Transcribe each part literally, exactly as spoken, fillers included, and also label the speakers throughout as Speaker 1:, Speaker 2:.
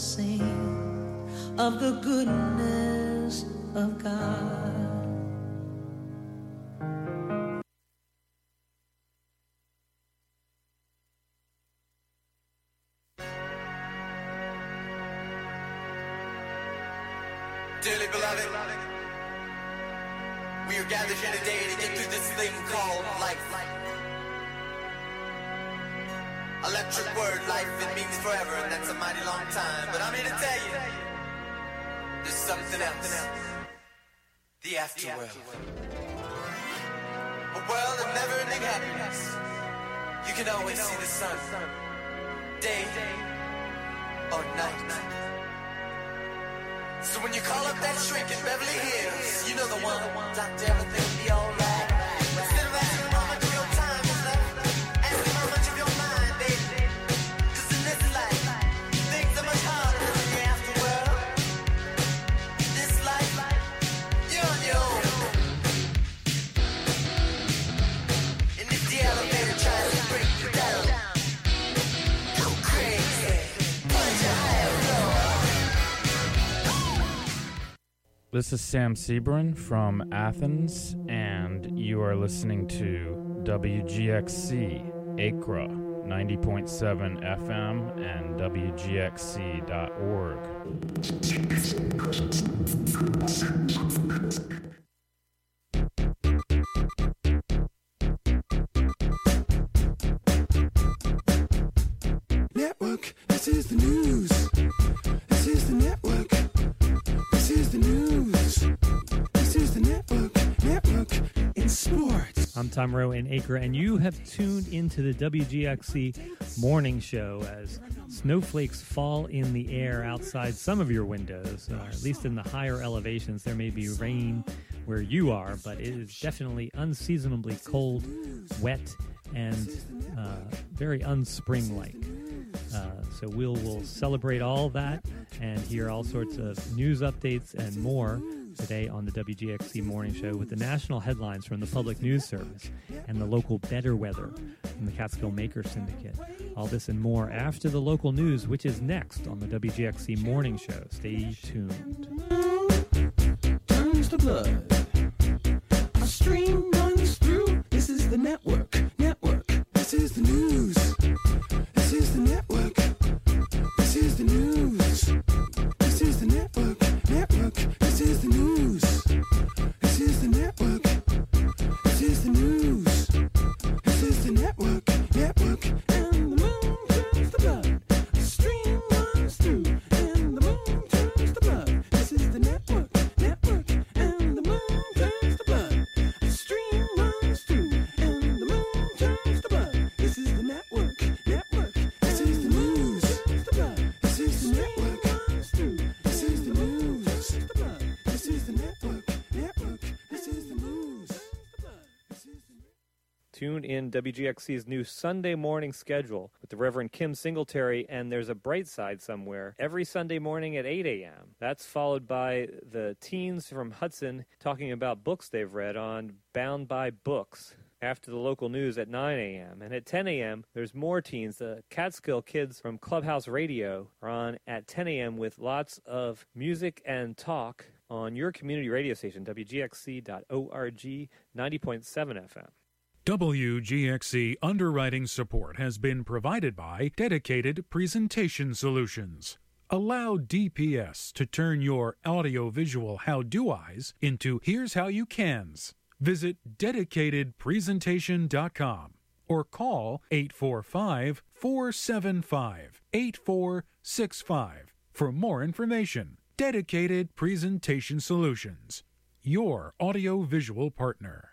Speaker 1: sing of the goodness of God.
Speaker 2: Dearly beloved, we are gathered here today to get through this thing called life. Electric word, life, it means forever, and that's a mighty long time. But I'm here to tell you, there's something else. The afterworld. A world of never-ending happiness. You can always see the sun, day or night. So when you call up that shrink in Beverly Hills, you know the one, Doctor Everything will be alright. Instead of asking how much of your time is left, ask him how much of your mind, baby. Cause in this life, things are much harder than in the afterworld. This life, you're on your own. And if the elevator tries to break you down, go crazy, punch a higher floor.
Speaker 3: This is Sam Sebrin from Athens, and you are listening to W G X C Acra ninety point seven F M and W G X C dot org.
Speaker 4: Network, this is the news. This is the network. This is the news. This is the network. Network in sports.
Speaker 5: I'm Tom Rowe in Acre, and you have tuned into the W G X C morning show as snowflakes fall in the air outside some of your windows. Uh, at least in the higher elevations, there may be rain where you are, but it is definitely unseasonably cold, wet, and uh, very unspring-like. Uh, so we'll, we'll celebrate all that and hear all sorts of news updates and more today on the W G X C Morning Show with the national headlines from the Public News Service and the local better weather from the Catskill Maker Syndicate. All this and more after the local news, which is next on the W G X C Morning Show. Stay tuned.
Speaker 4: Turns the blood. A stream runs through. This is the network. Network. This is the news. This is the network. This is the news. This is the network. Network. This is the news. This is the network. This is the news. This is the network. Network. And the moon turns the blood. A stream runs through. And the moon turns the blood. This is the network. Network. And the moon turns the blood. A stream runs through. And the moon turns the blood. This is the network. Network. This is the news. This is the network. This is the news. This is the network. Network. This is the news. This is the
Speaker 5: Tune in W G X C's new Sunday morning schedule with the Reverend Kim Singletary and There's a Bright Side Somewhere every Sunday morning at eight a.m. That's followed by the teens from Hudson talking about books they've read on Bound by Books after the local news at nine a.m. And at ten a.m., there's more teens. The Catskill kids from Clubhouse Radio are on at ten a.m. with lots of music and talk on your community radio station, W G X C dot org, ninety point seven F M.
Speaker 6: W G X C underwriting support has been provided by Dedicated Presentation Solutions. Allow D P S to turn your audiovisual how-do-eyes into here's how you cans. Visit dedicated presentation dot com or call eight four five, four seven five, eight four six five for more information. Dedicated Presentation Solutions, your audiovisual partner.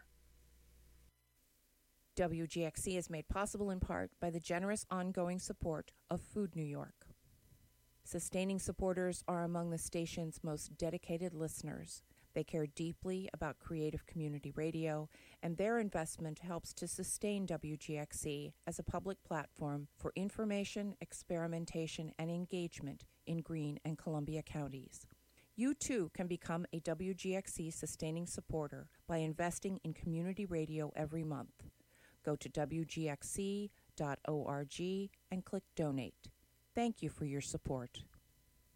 Speaker 7: W G X C is made possible in part by the generous ongoing support of Food New York. Sustaining supporters are among the station's most dedicated listeners. They care deeply about creative community radio, and their investment helps to sustain W G X C as a public platform for information, experimentation, and engagement in Greene and Columbia counties. You too can become a W G X C sustaining supporter by investing in community radio every month. Go to W G X C dot org and click Donate. Thank you for your support.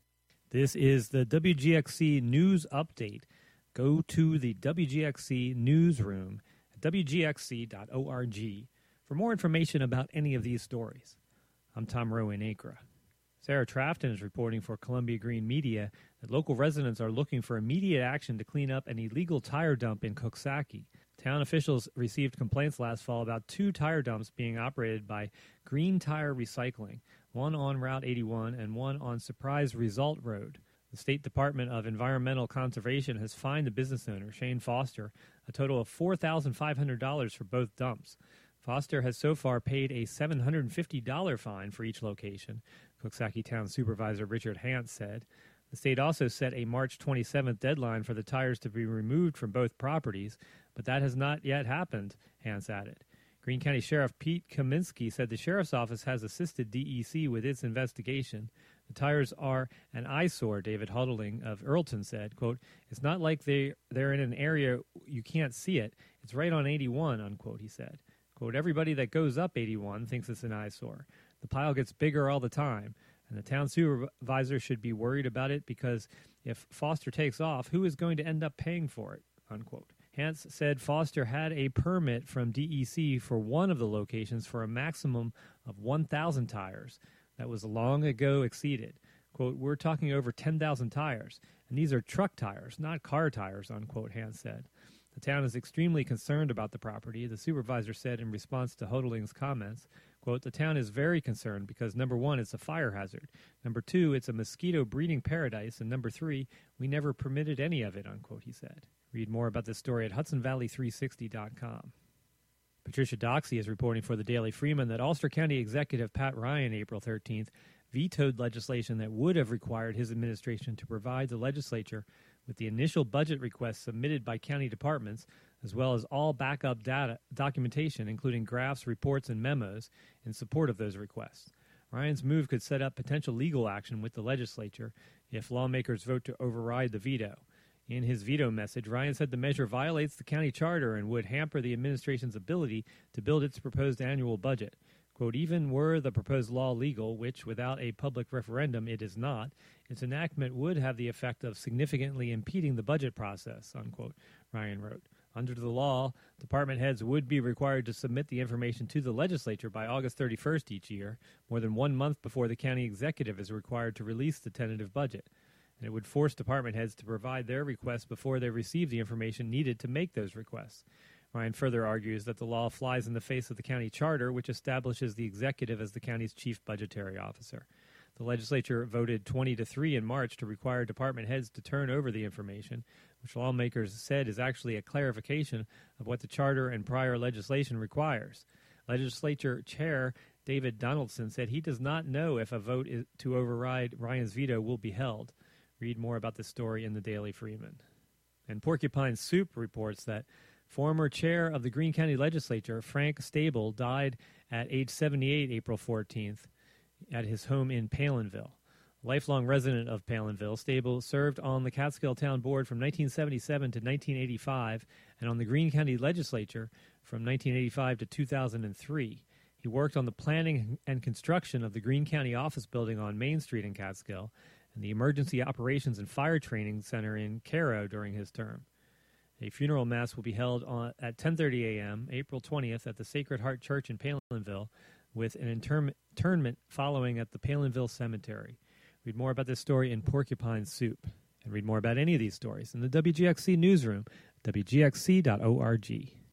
Speaker 5: This is the W G X C News Update. Go to the W G X C newsroom at w g x c dot org for more information about any of these stories. I'm Tom Rowe in Acre. Sarah Trafton is reporting for Columbia Green Media that local residents are looking for immediate action to clean up an illegal tire dump in Coxsackie. Town officials received complaints last fall about two tire dumps being operated by Green Tire Recycling, one on Route eighty-one and one on Surprise Result Road. The State Department of Environmental Conservation has fined the business owner, Shane Foster, a total of four thousand five hundred dollars for both dumps. Foster has so far paid a seven hundred fifty dollars fine for each location, Coxsackie Town Supervisor Richard Hance said. The state also set a March twenty-seventh deadline for the tires to be removed from both properties, but that has not yet happened, Hance added. Greene County Sheriff Pete Kaminsky said the Sheriff's Office has assisted D E C with its investigation. The tires are an eyesore, David Huddling of Earlton said. Quote, it's not like they, they're in an area you can't see it. It's right on eighty-one, unquote, he said. Quote, everybody that goes up eighty-one thinks it's an eyesore. The pile gets bigger all the time, and the town supervisor should be worried about it because if Foster takes off, who is going to end up paying for it, unquote. Hance said Foster had a permit from D E C for one of the locations for a maximum of one thousand tires. That was long ago exceeded. Quote, we're talking over ten thousand tires, and these are truck tires, not car tires, unquote, Hance said. The town is extremely concerned about the property, the supervisor said in response to Hodling's comments. Quote, the town is very concerned because, number one, it's a fire hazard. Number two, it's a mosquito breeding paradise. And number three, we never permitted any of it, unquote, he said. Read more about this story at hudson valley three sixty dot com. Patricia Doxey is reporting for the Daily Freeman that Ulster County Executive Pat Ryan, April thirteenth, vetoed legislation that would have required his administration to provide the legislature with the initial budget requests submitted by county departments, as well as all backup data documentation, including graphs, reports, and memos, in support of those requests. Ryan's move could set up potential legal action with the legislature if lawmakers vote to override the veto. In his veto message, Ryan said the measure violates the county charter and would hamper the administration's ability to build its proposed annual budget. Quote, even were the proposed law legal, which without a public referendum it is not, its enactment would have the effect of significantly impeding the budget process, unquote, Ryan wrote. Under the law, department heads would be required to submit the information to the legislature by August thirty-first each year, more than one month before the county executive is required to release the tentative budget. And it would force department heads to provide their requests before they receive the information needed to make those requests. Ryan further argues that the law flies in the face of the county charter, which establishes the executive as the county's chief budgetary officer. The legislature voted twenty to three in March to require department heads to turn over the information, which lawmakers said is actually a clarification of what the charter and prior legislation requires. Legislature Chair David Donaldson said he does not know if a vote is to override Ryan's veto will be held. Read more about this story in the Daily Freeman. And Porcupine Soup reports that former chair of the Greene County Legislature, Frank Stable, died at age seventy-eight April fourteenth at his home in Palinville. Lifelong resident of Palinville, Stable served on the Catskill Town Board from nineteen seventy-seven to nineteen eighty-five and on the Greene County Legislature from nineteen eighty-five to two thousand three. He worked on the planning and construction of the Greene County Office Building on Main Street in Catskill and the Emergency Operations and Fire Training Center in Cairo during his term. A funeral mass will be held on, at ten thirty a.m. April twentieth at the Sacred Heart Church in Palinville, with an interm- interment following at the Palinville Cemetery. Read more about this story in Porcupine Soup, and read more about any of these stories in the W G X C newsroom, w g x c dot org.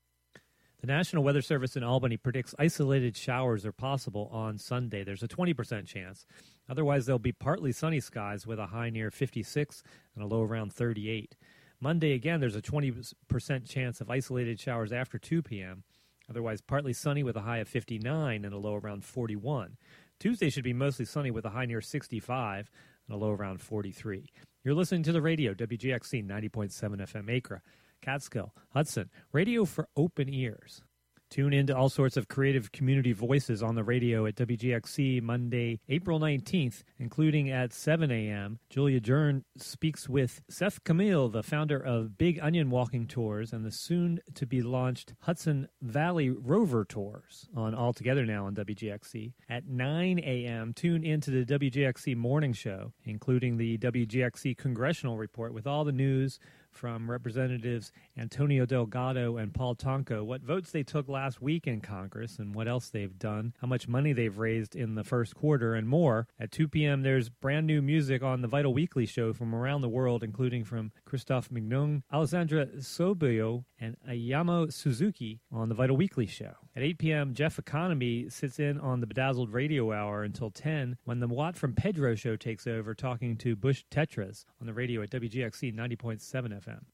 Speaker 5: The National Weather Service in Albany predicts isolated showers are possible on Sunday. There's a twenty percent chance. Otherwise, there'll be partly sunny skies with a high near fifty-six and a low around thirty-eight. Monday, again, there's a twenty percent chance of isolated showers after two p.m. Otherwise, partly sunny with a high of fifty-nine and a low around forty-one. Tuesday should be mostly sunny with a high near sixty-five and a low around forty-three. You're listening to the radio, W G X C ninety point seven F M Acre, Catskill, Hudson, radio for open ears. Tune into all sorts of creative community voices on the radio at W G X C Monday, April nineteenth, including at seven a.m. Julia Jern speaks with Seth Camille, the founder of Big Onion Walking Tours and the soon-to-be-launched Hudson Valley Rover Tours on All Together Now on W G X C. At nine a.m., tune into the W G X C Morning Show, including the W G X C Congressional Report with all the news from Representatives Antonio Delgado and Paul Tonko, what votes they took last week in Congress and what else they've done, how much money they've raised in the first quarter, and more. At two p.m., there's brand new music on the Vital Weekly show from around the world, including from Christophe Mignon, Alessandra Sobio, and Ayamo Suzuki on the Vital Weekly show. At eight p.m., Jeff Economy sits in on the Bedazzled Radio Hour until ten, when the Watt from Pedro show takes over, talking to Bush Tetras on the radio at W G X C ninety point seven F M.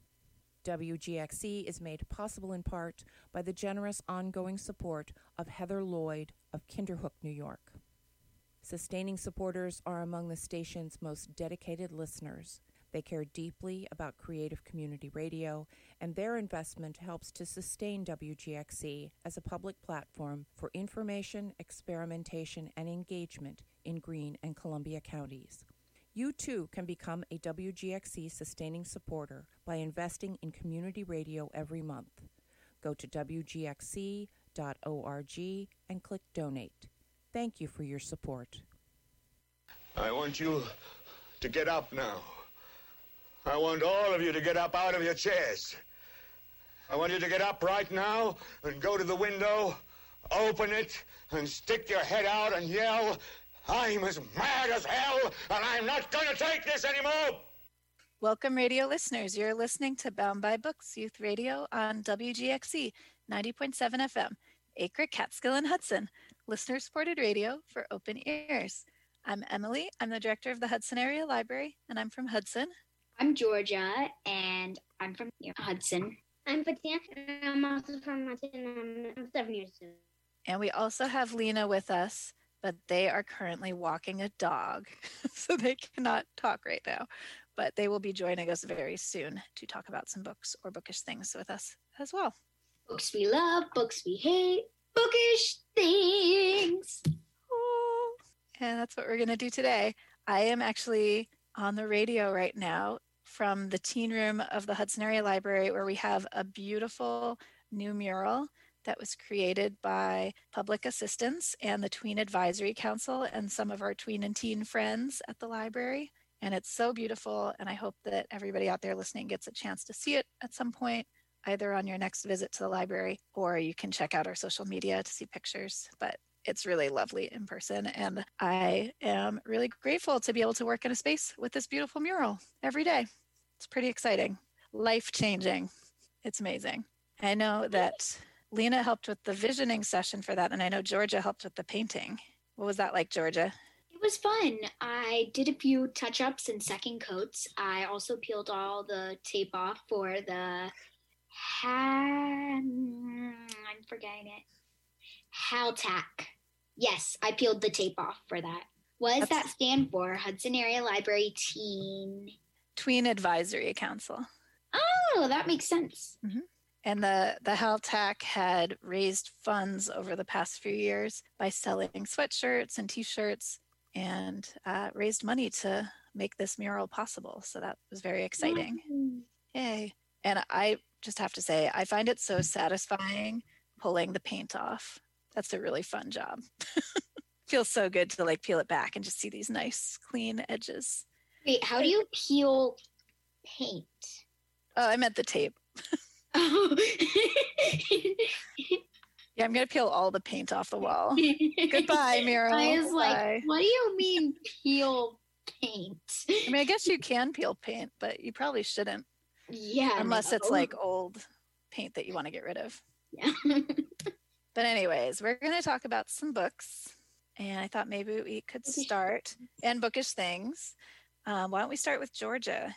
Speaker 7: W G X C is made possible in part by the generous ongoing support of Heather Lloyd of Kinderhook, New York. Sustaining supporters are among the station's most dedicated listeners. They care deeply about creative community radio, and their investment helps to sustain W G X C as a public platform for information, experimentation, and engagement in Greene and Columbia counties. You too can become a W G X C sustaining supporter by investing in community radio every month. Go to W G X C dot org and click Donate. Thank you for your support.
Speaker 8: I want you to get up now. I want all of you to get up out of your chairs. I want you to get up right now and go to the window, open it, and stick your head out and yell, "I'm as mad as hell, and I'm not going to take this anymore!"
Speaker 9: Welcome, radio listeners. You're listening to Bound by Books Youth Radio on W G X C ninety point seven F M, Acre, Catskill, and Hudson, listener-supported radio for open ears. I'm Emily. I'm the director of the Hudson Area Library, and I'm from Hudson.
Speaker 10: I'm Georgia, and I'm from Hudson.
Speaker 11: I'm Fatia, and I'm also from Hudson, and I'm seven years old.
Speaker 9: And we also have Lena with us, but they are currently walking a dog, so they cannot talk right now. But they will be joining us very soon to talk about some books or bookish things with us as well.
Speaker 10: Books we love, books we hate, bookish things.
Speaker 9: Oh, and that's what we're going to do today. I am actually on the radio right now from the teen room of the Hudson Area Library, where we have a beautiful new mural that was created by public assistants and the Tween Advisory Council and some of our tween and teen friends at the library. And it's so beautiful, and I hope that everybody out there listening gets a chance to see it at some point, either on your next visit to the library, or you can check out our social media to see pictures. But it's really lovely in person, and I am really grateful to be able to work in a space with this beautiful mural every day. It's pretty exciting, life-changing. It's amazing. I know that Lena helped with the visioning session for that, and I know Georgia helped with the painting. What was that like, Georgia?
Speaker 10: It was fun. I did a few touch-ups and second coats. I also peeled all the tape off for the ha- I'm forgetting it. Haltac. Yes, I peeled the tape off for that. What does That's... that stand for? Hudson Area Library Teen...
Speaker 9: Tween Advisory Council.
Speaker 10: Oh, that makes sense.
Speaker 9: Mm-hmm. And the, the Haltac had raised funds over the past few years by selling sweatshirts and T-shirts, and uh, raised money to make this mural possible. So that was very exciting. Mm-hmm. Yay. And I just have to say, I find it so satisfying pulling the paint off. That's a really fun job. Feels so good to like peel it back and just see these nice, clean edges.
Speaker 10: Wait, how do you peel paint?
Speaker 9: Oh, I meant the tape. Oh. Yeah, I'm going to peel all the paint off the wall. Goodbye, mural.
Speaker 10: I was
Speaker 9: Goodbye.
Speaker 10: like, what do you mean peel paint?
Speaker 9: I mean, I guess you can peel paint, but you probably shouldn't.
Speaker 10: Yeah.
Speaker 9: Unless
Speaker 10: no.
Speaker 9: it's like old paint that you want to get rid of.
Speaker 10: Yeah.
Speaker 9: But anyways, we're going to talk about some books. And I thought maybe we could start, and bookish things. Um, why don't we start with Georgia?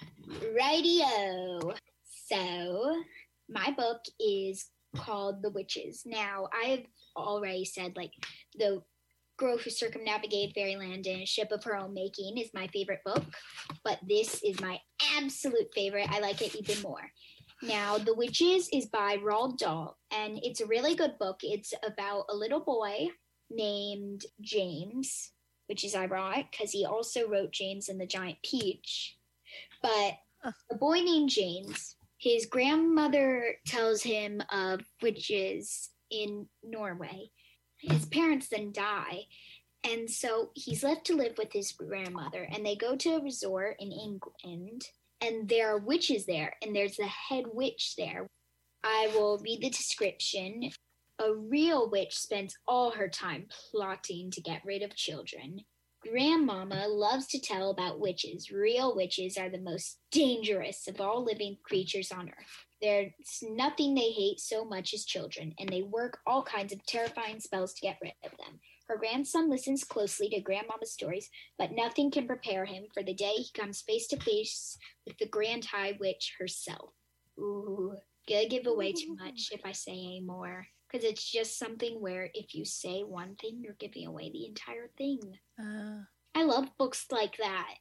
Speaker 10: Rightio. So my book is called The Witches. Now, I've already said, like, The Girl Who Circumnavigated Fairyland in a Ship of Her Own Making is my favorite book, but this is my absolute favorite. I like it even more. Now, The Witches is by Roald Dahl, and it's a really good book. It's about a little boy named James, which is ironic because he also wrote James and the Giant Peach. But a boy named James, his grandmother tells him of witches in Norway. His parents then die, and so he's left to live with his grandmother, and they go to a resort in England, and there are witches there, and there's the head witch there. I will read the description. A real witch spends all her time plotting to get rid of children. Grandmama loves to tell about witches. Real witches are the most dangerous of all living creatures on earth. There's nothing they hate so much as children, and they work all kinds of terrifying spells to get rid of them. Her grandson listens closely to Grandmama's stories, but nothing can prepare him for the day he comes face to face with the Grand High Witch herself. Ooh, gonna give away too much if I say any more, because it's just something where if you say one thing, you're giving away the entire thing.
Speaker 9: Uh,
Speaker 10: I love books like that.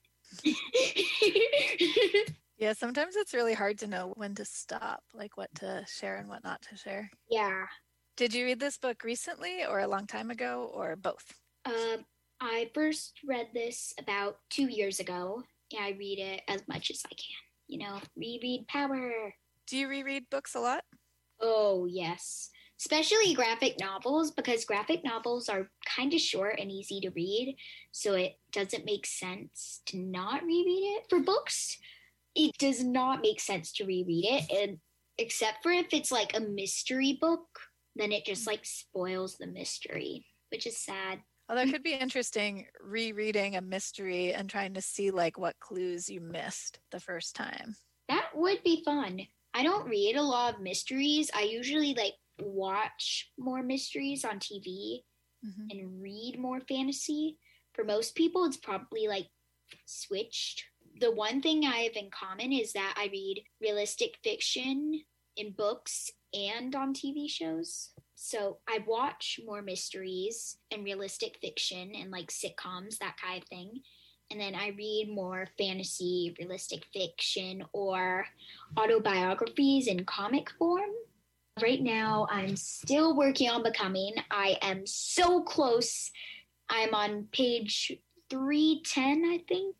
Speaker 9: yeah, sometimes it's really hard to know when to stop, like what to share and what not to share.
Speaker 10: Yeah.
Speaker 9: Did you read this book recently or a long time ago or both?
Speaker 10: Uh, I first read this about two years ago. Yeah, I read it as much as I can. You know, reread power.
Speaker 9: Do you reread books a lot?
Speaker 10: Oh, yes. Especially graphic novels, because graphic novels are kind of short and easy to read, so it doesn't make sense to not reread it. For books, it does not make sense to reread it, and except for if it's like a mystery book, then it just like spoils the mystery, which is sad.
Speaker 9: Although it could be interesting rereading a mystery and trying to see like what clues you missed the first time.
Speaker 10: That would be fun. I don't read a lot of mysteries. I usually like watch more mysteries on T V mm-hmm. and read more fantasy. For most people, it's probably like switched. The one thing I have in common is that I read realistic fiction in books and on T V shows. So I watch more mysteries and realistic fiction and like sitcoms, that kind of thing. And then I read more fantasy, realistic fiction, or autobiographies in comic form. Right now, I'm still working on becoming. I am so close. I'm on page three ten, I think.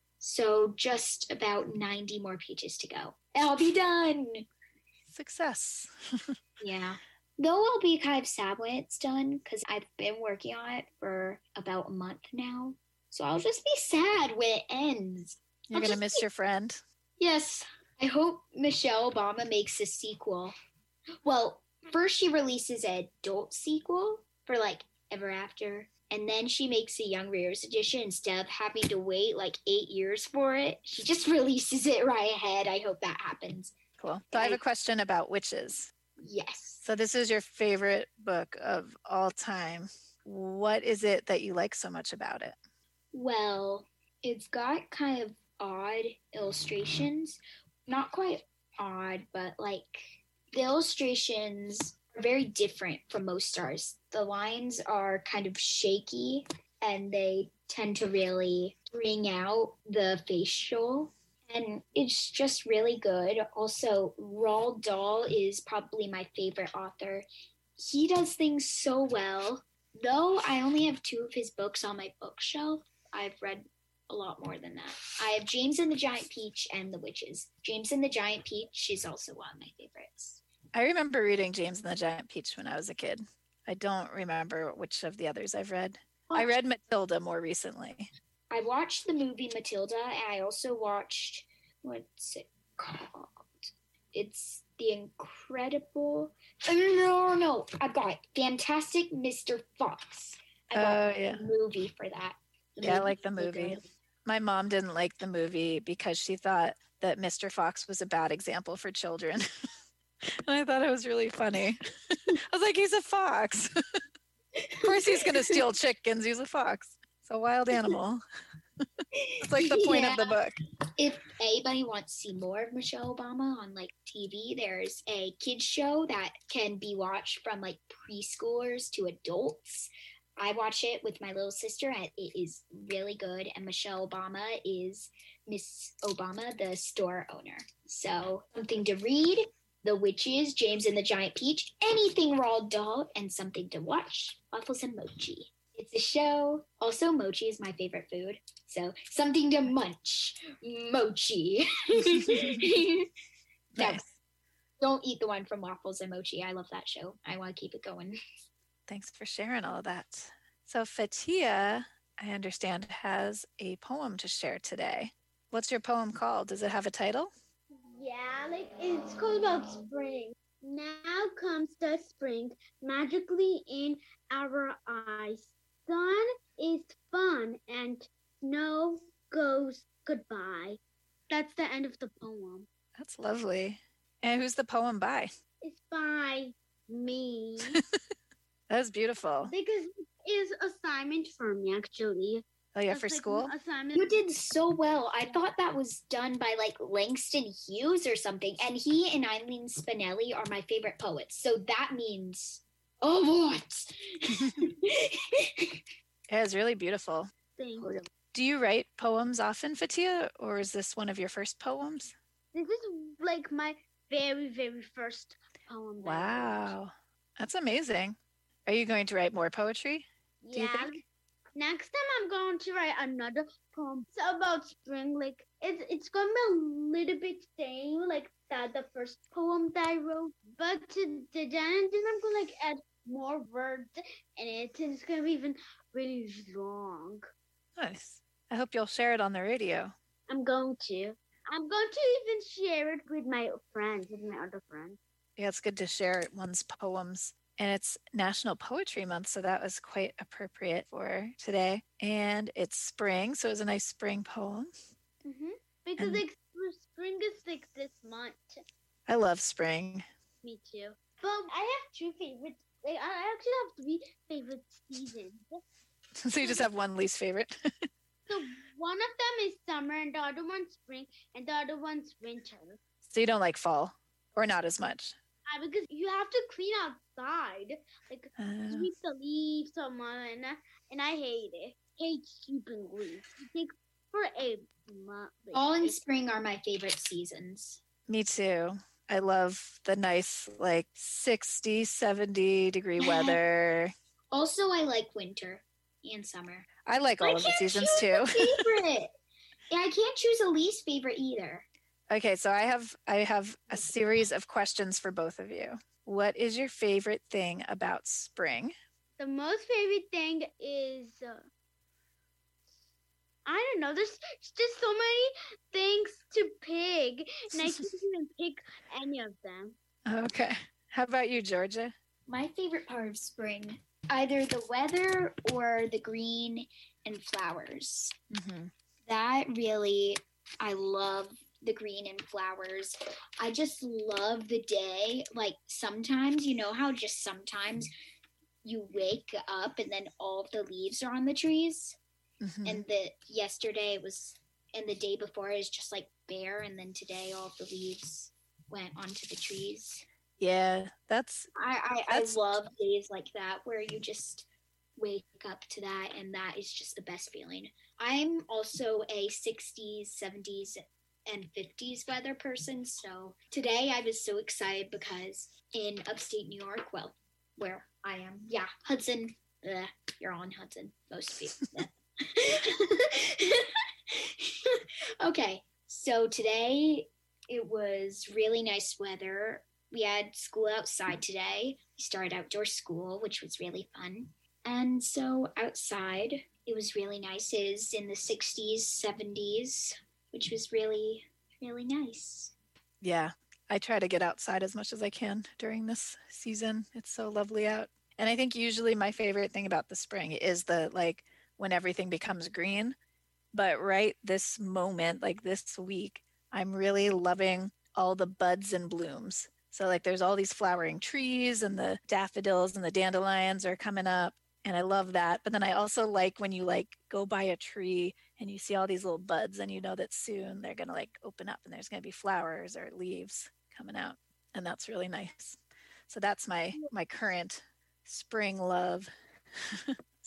Speaker 10: So just about ninety more pages to go. I'll be done.
Speaker 9: Success.
Speaker 10: Yeah. Though I'll be kind of sad when it's done, because I've been working on it for about a month now. So I'll just be sad when it ends.
Speaker 9: You're going to miss be... your friend?
Speaker 10: Yes. I hope Michelle Obama makes a sequel. Well, first she releases an adult sequel for like Ever After. And then she makes a Young Readers edition instead of having to wait like eight years for it. She just releases it right ahead. I hope that happens.
Speaker 9: Cool. So I have a question about witches.
Speaker 10: Yes.
Speaker 9: So this is your favorite book of all time. What is it that you like so much about it?
Speaker 10: Well, it's got kind of odd illustrations. Not quite odd, but like the illustrations are very different from most stars. The lines are kind of shaky and they tend to really bring out the facial. And it's just really good. Also, Roald Dahl is probably my favorite author. He does things so well. Though I only have two of his books on my bookshelf, I've read a lot more than that. I have James and the Giant Peach and The Witches. James and the Giant Peach is also one of my favorites.
Speaker 9: I remember reading James and the Giant Peach when I was a kid. I don't remember which of the others I've read. I read Matilda more recently.
Speaker 10: I watched the movie Matilda, and I also watched, what's it called? It's The Incredible, no, no, no, I've got it. Fantastic Mister Fox. I got
Speaker 9: oh, yeah.
Speaker 10: a movie for that. The
Speaker 9: yeah, I like the movie. My mom didn't like the movie because she thought that Mister Fox was a bad example for children. And I thought it was really funny. I was like, he's a fox. Of course he's going to steal chickens. He's a fox. It's a wild animal. It's like the point yeah. of the book.
Speaker 10: If anybody wants to see more of Michelle Obama on like T V, there's a kids show that can be watched from like preschoolers to adults. I watch it with my little sister, and it is really good. And Michelle Obama is Miss Obama, the store owner. So something to read, The Witches, James and the Giant Peach, anything Roald Dahl, and something to watch, Waffles and Mochi. It's a show. Also, mochi is my favorite food. So something to munch, mochi. No,
Speaker 9: Nice.
Speaker 10: don't eat the one from Waffles and Mochi. I love that show. I want to keep it going.
Speaker 9: Thanks for sharing all of that. So Fatia, I understand, has a poem to share today. What's your poem called? Does it have a title?
Speaker 11: Yeah, like it's called about spring. Now comes the spring magically in our eyes. Sun is fun and snow goes goodbye. That's the end of the poem.
Speaker 9: That's lovely. And who's the poem by?
Speaker 11: It's by me.
Speaker 9: That was beautiful.
Speaker 11: Because it's assignment for me actually.
Speaker 9: Oh yeah,
Speaker 11: It's
Speaker 9: for
Speaker 11: like
Speaker 9: school?
Speaker 11: an assignment.
Speaker 10: You did so well. I thought that was done by like Langston Hughes or something. And he and Eileen Spinelli are my favorite poets. So that means a lot.
Speaker 9: Yeah, it's really beautiful.
Speaker 11: Thing.
Speaker 9: Do you write poems often, Fatia, or is this one of your first poems?
Speaker 11: This is like my very, very first poem. that I wrote.
Speaker 9: Wow, that's amazing. Are you going to write more poetry? Do you
Speaker 11: Yeah.
Speaker 9: think?
Speaker 11: Next time I'm going to write another poem. It's about spring. Like it's it's gonna be a little bit same like that the first poem that I wrote. But to, to then then I'm gonna like add more words in it, and it's gonna be even really long.
Speaker 9: Nice. I hope you'll share it on the radio.
Speaker 11: I'm going to. I'm going to even share it with my friends, with my other friends.
Speaker 9: Yeah, it's good to share one's poems. And it's National Poetry Month, so that was quite appropriate for today. And it's spring, so it was a nice spring poem.
Speaker 11: Mm-hmm. Because
Speaker 9: And-
Speaker 11: like sp- spring is like this month.
Speaker 9: I love spring.
Speaker 11: Me too. But I have two favorites. Like I actually have three favorite seasons.
Speaker 9: So you just have one least favorite.
Speaker 11: So one of them is summer, and the other one's spring, and the other one's winter.
Speaker 9: So you don't like fall, or not as much.
Speaker 11: Uh, because you have to clean outside, like
Speaker 9: Uh,
Speaker 11: sweep the leaves or and and I hate it. Hate sweeping leaves. It takes for a month. Like,
Speaker 10: Fall and
Speaker 11: it-
Speaker 10: spring are my favorite seasons.
Speaker 9: me too. I love the nice, like sixty, seventy degree weather.
Speaker 10: Also, I like winter and summer.
Speaker 9: I like all
Speaker 10: I
Speaker 9: of the
Speaker 10: can't
Speaker 9: seasons
Speaker 10: choose
Speaker 9: too.
Speaker 10: a favorite. Yeah, I can't choose a least favorite either.
Speaker 9: Okay, so I have I have a series of questions for both of you. What is your favorite thing about spring?
Speaker 11: The most favorite thing is uh, I don't know. There's just so many things to pick, and I can't even pick any of them.
Speaker 9: Okay. How about you, Georgia?
Speaker 10: My favorite part of spring, either the weather or the green and flowers.
Speaker 9: Mm-hmm.
Speaker 10: That really, I love the green and flowers. I just love the day. Like sometimes, you know how just sometimes you wake up and then all of the leaves are on the trees?
Speaker 9: Mm-hmm.
Speaker 10: And the yesterday was, and the day before is just like bare, and then today all of the leaves went onto the trees.
Speaker 9: Yeah, that's
Speaker 10: I, I,
Speaker 9: That's-
Speaker 10: I love days like that where you just wake up to that, and that is just the best feeling. I'm also a sixties, seventies, and fifties weather person, so today I was so excited because in upstate New York, well, where I am, yeah, Hudson, uh, you're on Hudson, most of you. Okay, so today it was really nice weather. We had school outside today. We started outdoor school, which was really fun. And so outside, it was really nice. It was in the sixties, seventies, which was really, really nice.
Speaker 9: yeah. I try to get outside as much as I can during this season. It's so lovely out. And I think usually my favorite thing about the spring is the like when everything becomes green. But right this moment, like this week, I'm really loving all the buds and blooms. So like there's all these flowering trees and the daffodils and the dandelions are coming up. And I love that. But then I also like when you like go by a tree and you see all these little buds and you know that soon they're going to like open up and there's going to be flowers or leaves coming out. And that's really nice. So that's my my current spring love.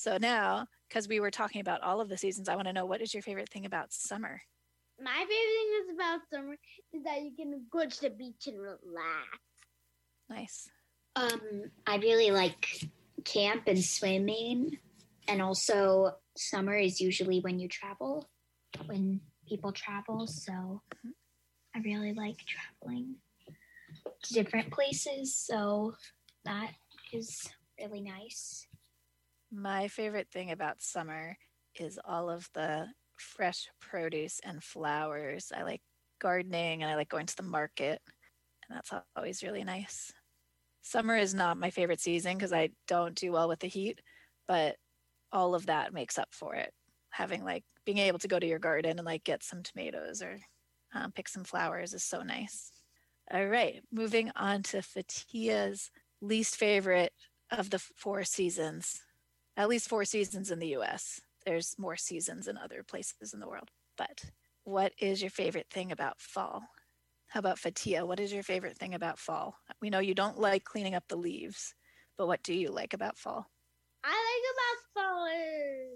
Speaker 9: So now, because we were talking about all of the seasons, I want to know, what is your favorite thing about summer?
Speaker 11: My favorite thing is about summer is that you can go to the beach and relax.
Speaker 9: Nice.
Speaker 10: Um, I really like camp and swimming, and also summer is usually when you travel, when people travel. So I really like traveling to different places. So that is really nice.
Speaker 9: My favorite thing about summer is all of the fresh produce and flowers. I like gardening and I like going to the market, and that's always really nice. Summer is not my favorite season because I don't do well with the heat, but all of that makes up for it. Having like being able to go to your garden and like get some tomatoes or um, pick some flowers is so nice. All right, moving on to Fatia's least favorite of the four seasons, at least four seasons in the U S. There's more seasons in other places in the world. But what is your favorite thing about fall? How about Fatia? What is your favorite thing about fall? We know you don't like cleaning up the leaves, but what do you like about fall?
Speaker 11: I like about fall is,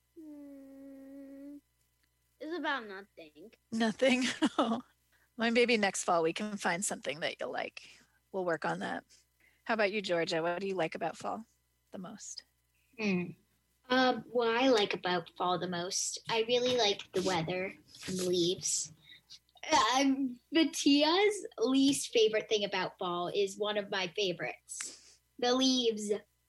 Speaker 11: hmm, it's about nothing.
Speaker 9: Nothing? Oh, well, maybe next fall we can find something that you'll like. We'll work on that. How about you, Georgia? What do you like about fall the most?
Speaker 10: Hmm. Um, what I like about fall the most, I really like the weather and the leaves. Um, Fatia's least favorite thing about fall is one of my favorites. The leaves.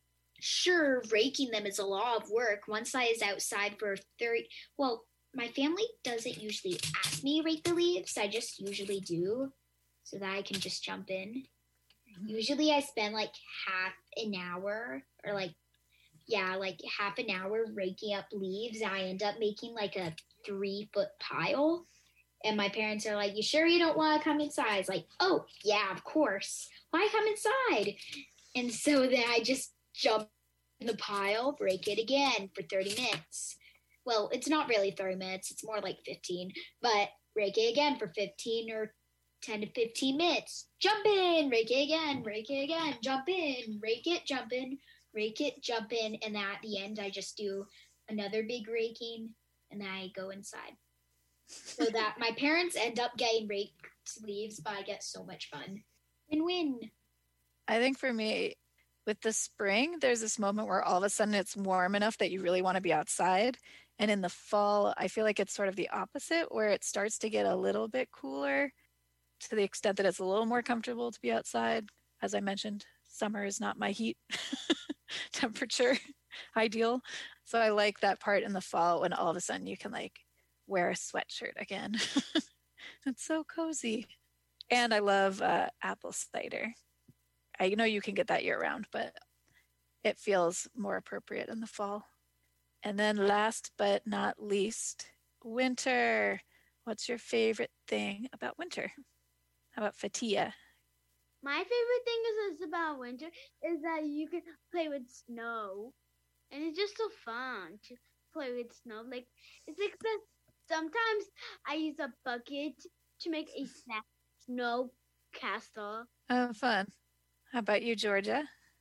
Speaker 10: Sure, raking them is a lot of work. Once I is outside for thirty, well, my family doesn't usually ask me to rake the leaves. I just usually do so that I can just jump in. Mm-hmm. Usually I spend like half an hour or like Yeah, like half an hour raking up leaves. I end up making like a three foot pile. And my parents are like, you sure you don't want to come inside? It's like, oh, yeah, of course. Why come inside? And so then I just jump in the pile, rake it again for thirty minutes. Well, it's not really thirty minutes. It's more like fifteen. But rake it again for fifteen or ten to fifteen minutes. Jump in, rake it again, rake it again, jump in, rake it, jump in. Rake it, jump in, and then at the end, I just do another big raking, and then I go inside. So that my parents end up getting raked leaves, but I get so much fun. Win-win.
Speaker 9: I think for me, with the spring, there's this moment where all of a sudden it's warm enough that you really want to be outside. And in the fall, I feel like it's sort of the opposite, where it starts to get a little bit cooler to the extent that it's a little more comfortable to be outside. As I mentioned, summer is not my heat temperature ideal. So I like that part in the fall when all of a sudden you can like wear a sweatshirt again. It's so cozy. And I love uh, apple cider. I know you can get that year round, but it feels more appropriate in the fall. And then last but not least, winter. What's your favorite thing about winter? How about Fatia?
Speaker 11: My favorite thing is, is about winter is that you can play with snow, and it's just so fun to play with snow. Like it's like the, sometimes I use a bucket to make a snow castle.
Speaker 9: Oh, fun! How about you, Georgia?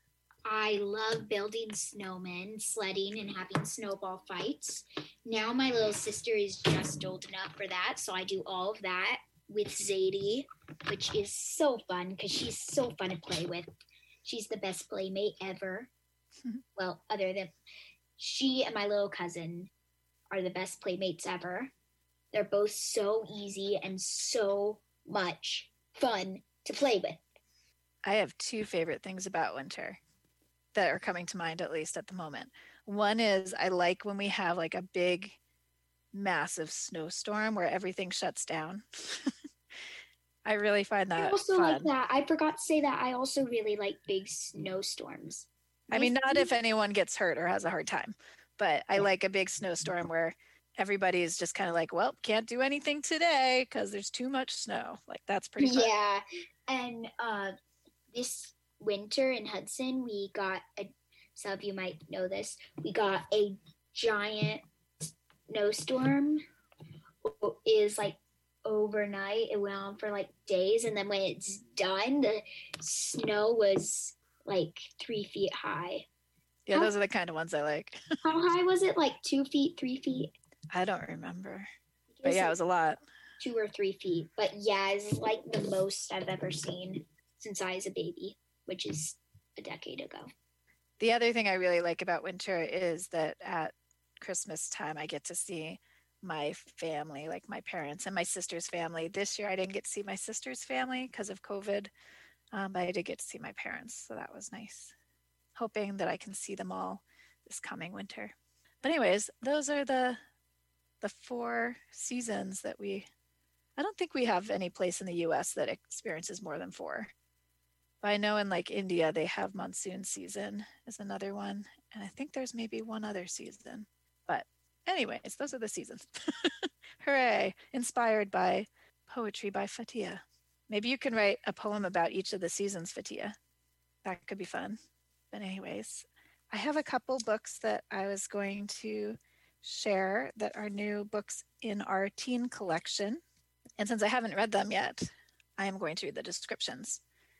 Speaker 10: I love building snowmen, sledding, and having snowball fights. Now my little sister is just old enough for that, so I do all of that with Zadie, which is so fun because she's so fun to play with. She's the best playmate ever. Well, other than she and my little cousin are the best playmates ever. They're both so easy and so much fun to play with.
Speaker 9: I have two favorite things about winter that are coming to mind, at least at the moment. One is I like when we have like a big massive snowstorm where everything shuts down. I really find that
Speaker 10: I also
Speaker 9: fun.
Speaker 10: like that. I forgot to say that I also really like big snowstorms.
Speaker 9: I mean, not if anyone gets hurt or has a hard time, but I like a big snowstorm where everybody is just kind of like, well, can't do anything today because there's too much snow. Like, that's pretty fun.
Speaker 10: Yeah. And uh, this winter in Hudson, we got, a, some of you might know this, we got a giant snowstorm. Is like overnight. It went on for like days, and then when it's done, the snow was like three feet high.
Speaker 9: Yeah,
Speaker 10: How-
Speaker 9: those are the kind of ones I like.
Speaker 10: How high was it? Like two feet, three feet?
Speaker 9: I don't remember.
Speaker 10: It
Speaker 9: But yeah, it was a lot.
Speaker 10: two or three feet. But yeah, it's like the most I've ever seen since I was a baby, which is a decade ago.
Speaker 9: The other thing I really like about winter is that at Christmas time, I get to see my family, like my parents and my sister's family. This year, I didn't get to see my sister's family because of COVID, um, but I did get to see my parents, so that was nice. Hoping that I can see them all this coming winter. But anyways, those are the the four seasons that we, I don't think we have any place in the U S that experiences more than four. But I know in like India, they have monsoon season is another one. And I think there's maybe one other season. But anyways, those are the seasons. Hooray. Inspired by poetry by Fatia. Maybe you can write a poem about each of the seasons, Fatia. That could be fun. But anyways, I have a couple books that I was going to share that are new books in our teen collection. And since I haven't read them yet, I am going to read the descriptions.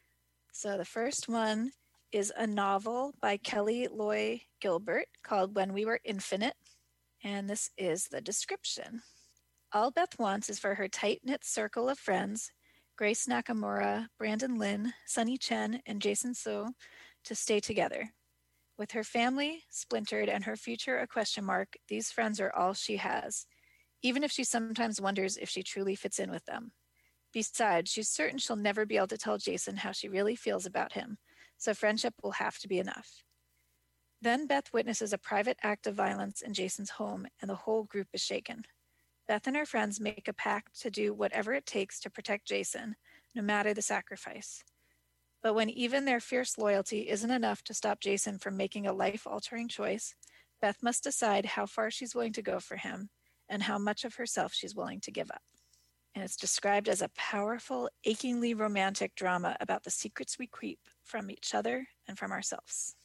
Speaker 9: So the first one is a novel by Kelly Loy Gilbert called When We Were Infinite. And this is the description. All Beth wants is for her tight-knit circle of friends, Grace Nakamura, Brandon Lin, Sunny Chen, and Jason So, to stay together. With her family splintered and her future a question mark, these friends are all she has, even if she sometimes wonders if she truly fits in with them. Besides, she's certain she'll never be able to tell Jason how she really feels about him, so friendship will have to be enough. Then Beth witnesses a private act of violence in Jason's home, and the whole group is shaken. Beth and her friends make a pact to do whatever it takes to protect Jason, no matter the sacrifice. But when even their fierce loyalty isn't enough to stop Jason from making a life-altering choice, Beth must decide how far she's willing to go for him and how much of herself she's willing to give up. And it's described as a powerful, achingly romantic drama about the secrets we keep from each other and from ourselves.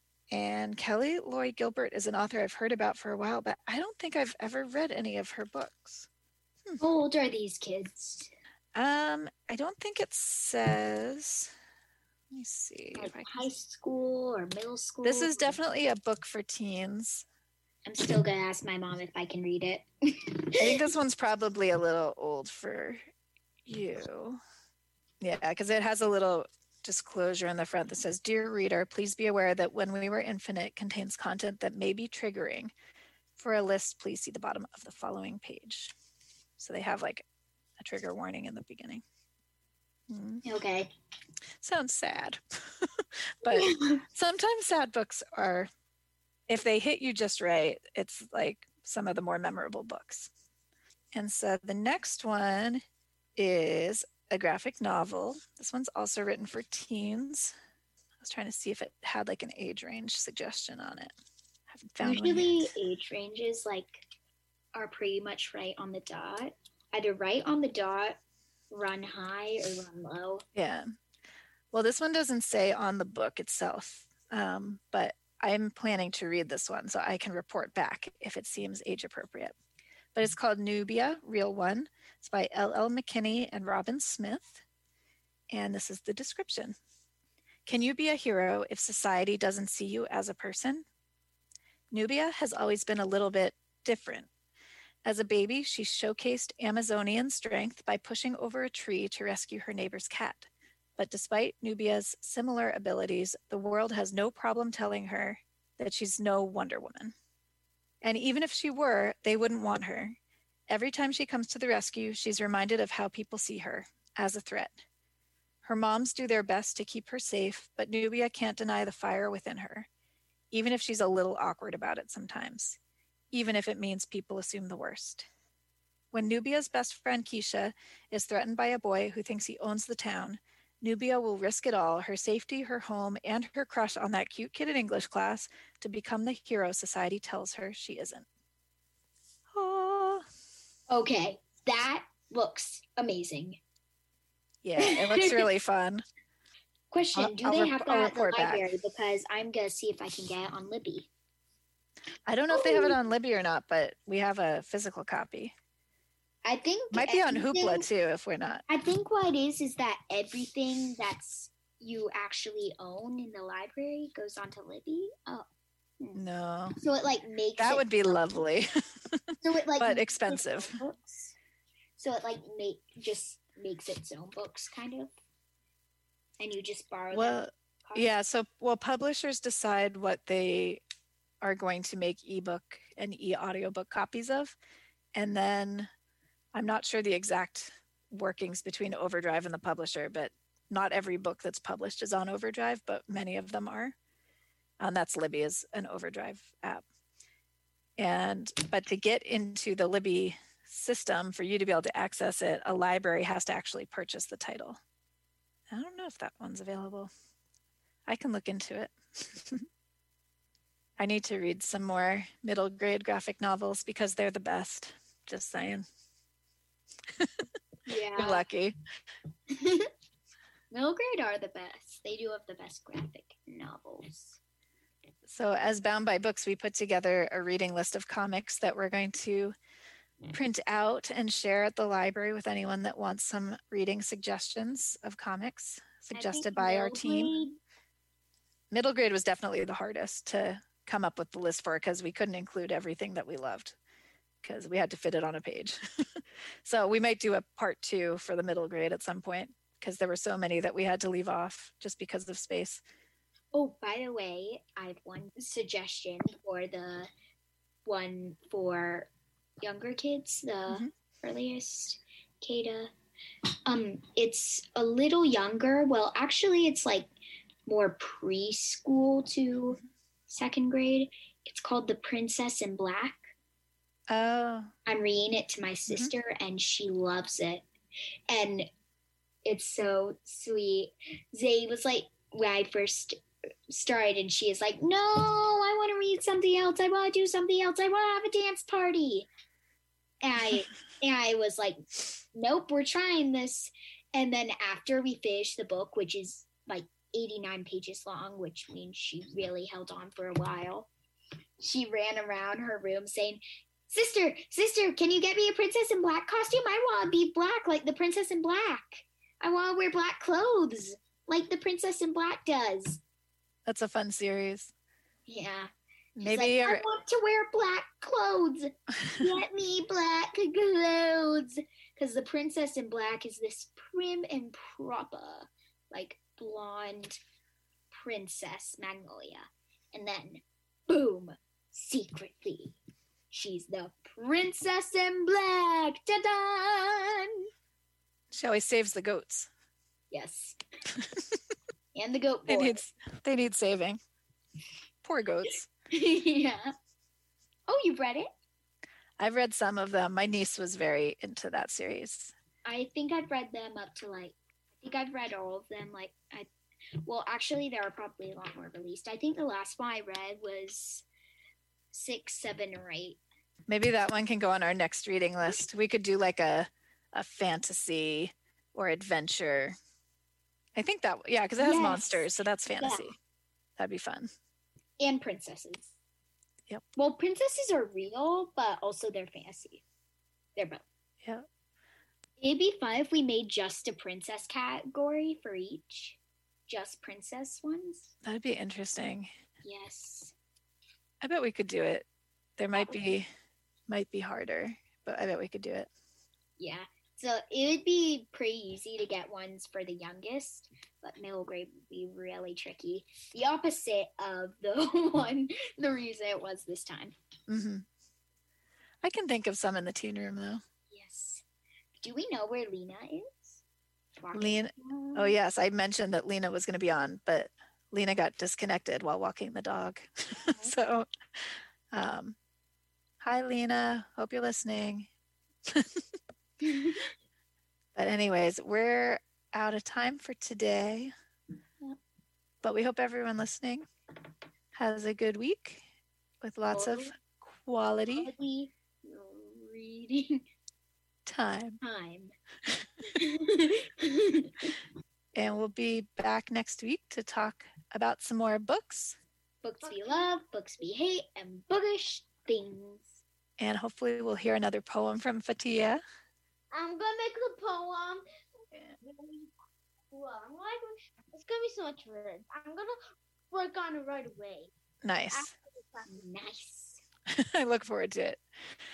Speaker 9: And Kelly Loy Gilbert is an author I've heard about for a while, but I don't think I've ever read any of her books.
Speaker 10: Hmm. How old are these kids?
Speaker 9: Um, I don't think it says... Let me see.
Speaker 10: Like
Speaker 9: if I can...
Speaker 10: high school or middle school?
Speaker 9: This is definitely a book for teens.
Speaker 10: I'm still going to ask my mom if I can read it.
Speaker 9: I think this one's probably a little old for you. Yeah, because it has a little disclosure in the front that says, Dear reader, please be aware that When We Were Infinite contains content that may be triggering. For a list, please see the bottom of the following page. So they have like a trigger warning in the beginning. Hmm.
Speaker 10: Okay.
Speaker 9: Sounds sad. But sometimes sad books are, if they hit you just right, it's like some of the more memorable books. And so the next one is a graphic novel. This one's also written for teens. I was trying to see if it had like an age range suggestion on it. I haven't found one
Speaker 10: Usually
Speaker 9: yet.
Speaker 10: age ranges like are pretty much right on the dot. Either right on the dot, run high, or run low.
Speaker 9: Yeah. Well, this one doesn't say on the book itself, um, but I'm planning to read this one so I can report back if it seems age appropriate. But it's called Nubia, Real One. It's by L L McKinney and Robin Smith. And this is the description. Can you be a hero if society doesn't see you as a person? Nubia has always been a little bit different. As a baby, she showcased Amazonian strength by pushing over a tree to rescue her neighbor's cat. But despite Nubia's similar abilities, the world has no problem telling her that she's no Wonder Woman. And even if she were, they wouldn't want her. Every time she comes to the rescue, she's reminded of how people see her, as a threat. Her moms do their best to keep her safe, but Nubia can't deny the fire within her, even if she's a little awkward about it sometimes, even if it means people assume the worst. When Nubia's best friend Keisha is threatened by a boy who thinks he owns the town, Nubia will risk it all, her safety, her home, and her crush on that cute kid in English class, to become the hero society tells her she isn't. Oh.
Speaker 10: Okay, that looks amazing.
Speaker 9: Yeah, it looks really fun.
Speaker 10: Question,
Speaker 9: I'll-
Speaker 10: do
Speaker 9: I'll
Speaker 10: they
Speaker 9: rep-
Speaker 10: have
Speaker 9: I'll
Speaker 10: that at the
Speaker 9: report back.
Speaker 10: library? Because I'm going to see if I can get it on Libby.
Speaker 9: I don't know if they have it on Libby or not, but we have a physical copy.
Speaker 10: I think
Speaker 9: Might be on
Speaker 10: everything-
Speaker 9: Hoopla too, if we're not.
Speaker 10: I think what it is is that everything that's you actually own in the library goes onto Libby. Oh,
Speaker 9: No.
Speaker 10: So it like makes
Speaker 9: That
Speaker 10: it
Speaker 9: would be lovely.
Speaker 10: so it like
Speaker 9: but
Speaker 10: makes
Speaker 9: expensive.
Speaker 10: its own books. So it like make just makes its own books kind of. And you just borrow
Speaker 9: Well,
Speaker 10: them.
Speaker 9: yeah. So, well, publishers decide what they are going to make ebook and e-audiobook copies of. And then I'm not sure the exact workings between Overdrive and the publisher, but not every book that's published is on Overdrive, but many of them are. And that's Libby is an Overdrive app. And, but to get into the Libby system, for you to be able to access it, a library has to actually purchase the title. I don't know if that one's available. I can look into it. I need to read some more middle grade graphic novels because they're the best. Just saying.
Speaker 10: Yeah.
Speaker 9: You're lucky.
Speaker 10: Middle grade are the best. They do have the best graphic novels.
Speaker 9: So as Bound by Books, we put together a reading list of comics that we're going to print out and share at the library with anyone that wants some reading suggestions of comics suggested by our team.
Speaker 10: Grade...
Speaker 9: Middle grade was definitely the hardest to come up with the list for because we couldn't include everything that we loved because we had to fit it on a page. So we might do a part two for the middle grade at some point because there were so many that we had to leave off just because of space.
Speaker 10: Oh, by the way, I have one suggestion for the one for younger kids, the mm-hmm. earliest K to. Um, it's a little younger. Well, actually, it's like more preschool to second grade. It's called The Princess in Black.
Speaker 9: Oh.
Speaker 10: I'm reading it to my sister, mm-hmm. and she loves it. And it's so sweet. Zay was like, when I first started, and she is like, no, I want to read something else. I want to do something else. I want to have a dance party. And I, and I was like, nope, we're trying this. And then after we finished the book, which is like eighty-nine pages long, which means she really held on for a while, she ran around her room saying, sister, sister, can you get me a Princess in Black costume? I want to be black like the Princess in Black. I want to wear black clothes like the Princess in Black does.
Speaker 9: That's a fun series.
Speaker 10: Yeah.
Speaker 9: Maybe
Speaker 10: like, I want to wear black clothes. Get me black clothes. Because the Princess in Black is this prim and proper, like blonde princess, Magnolia. And then, boom, secretly, she's the Princess in Black. Ta-da!
Speaker 9: She always saves the goats.
Speaker 10: Yes. And the goat boy.
Speaker 9: They need, they need saving. Poor goats.
Speaker 10: Yeah. Oh, you've read it?
Speaker 9: I've read some of them. My niece was very into that series.
Speaker 10: I think I've read them up to like, I think I've read all of them. Like, I, well, actually, there are probably a lot more released. I think the last one I read was six, seven, or eight.
Speaker 9: Maybe that one can go on our next reading list. We could do like a, a fantasy or adventure. I think that, yeah, because it has yes. monsters, so that's fantasy. Yeah. That'd be fun.
Speaker 10: And princesses.
Speaker 9: Yep.
Speaker 10: Well, princesses are real, but also they're fantasy. They're both.
Speaker 9: Yeah.
Speaker 10: It'd be fun if we made just a princess category for each. Just princess ones.
Speaker 9: That'd be interesting.
Speaker 10: Yes.
Speaker 9: I bet we could do it. There might be, might be harder, but I bet we could do it.
Speaker 10: Yeah. So it would be pretty easy to get ones for the youngest, but middle grade would be really tricky. The opposite of the one, the reason it was this time.
Speaker 9: Mm-hmm. I can think of some in the teen room, though.
Speaker 10: Yes. Do we know where Lena is?
Speaker 9: Lena. Oh, yes. I mentioned that Lena was going to be on, but Lena got disconnected while walking the dog. So, um, hi, Lena. Hope you're listening. But anyways, we're out of time for today. Yep. But we hope everyone listening has a good week with lots of quality,
Speaker 10: quality reading
Speaker 9: time.
Speaker 10: Time.
Speaker 9: And we'll be back next week to talk about some more books.
Speaker 10: Books we love, books we hate, and bookish things.
Speaker 9: And hopefully we'll hear another poem from Fatia.
Speaker 11: I'm gonna make the poem. Well, I'm like, it's gonna be so much work. I'm gonna work on it right away.
Speaker 9: Nice.
Speaker 11: After the
Speaker 10: Nice.
Speaker 9: I look forward to it.